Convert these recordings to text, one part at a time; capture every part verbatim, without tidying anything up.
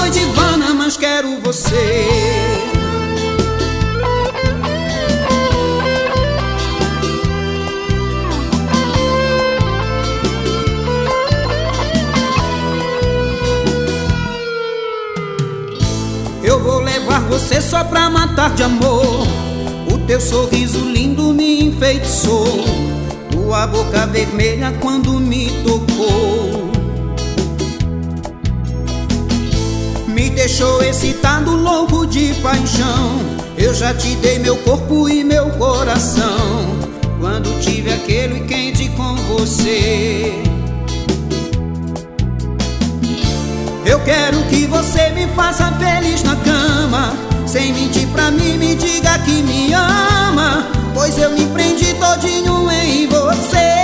doido, Ivana, mas quero você. Eu vou levar você só pra matar de amor. O teu sorriso lindo me enfeitiçou, tua boca vermelha quando me tocou me deixou excitado, louco de paixão. Eu já te dei meu corpo e meu coração quando tive aquele quente com você. Eu quero que você me faça feliz na cama, sem mentir pra mim, me diga que me ama, pois eu me prendi todinho em você.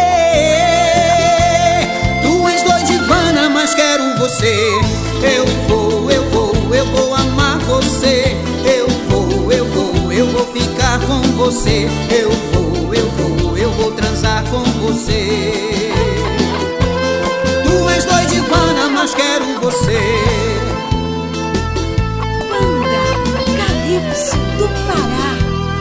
Tu és doido, Ivana, mas quero você. Eu vou, eu vou, eu vou amar você. Eu vou, eu vou, eu vou ficar com você. Eu vou, eu vou, eu vou transar com você. Tu és doido, Ivana, mas quero você. Banda Calypso do Pará.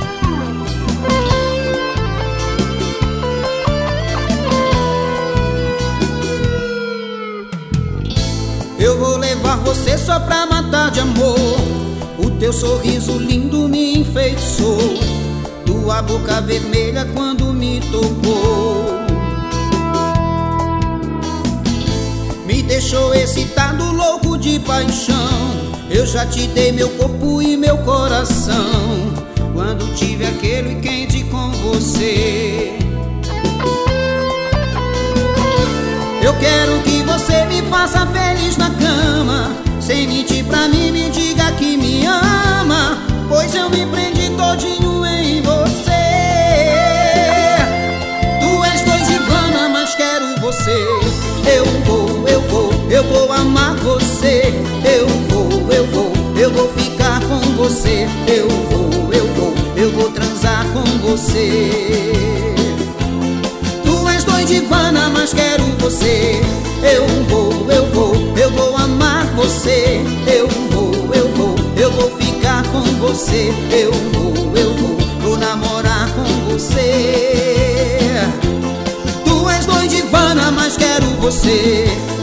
Eu vou levar você só pra matar de amor. O teu sorriso lindo me enfeitiçou, tua boca vermelha quando me tocou me deixou excitado, louco de paixão. Eu já te dei meu corpo e meu coração quando tive aquele quente com você. Eu quero que você me faça feliz na cama, sem mentir pra mim, me diga que me ama, pois eu me prendi todinho em você. Tu és doido, Ivana, mas quero você. Eu vou, eu vou, eu vou amar você. Eu vou, eu vou, eu vou ficar com você. Eu vou, eu vou, eu vou transar com você. Tu és doido, Ivana, mas quero você. Eu vou, eu vou, eu vou amar você. Eu vou, eu vou, eu vou ficar com você. Eu vou, eu vou, vou namorar com você. Tu és doido, Ivana, mas quero você.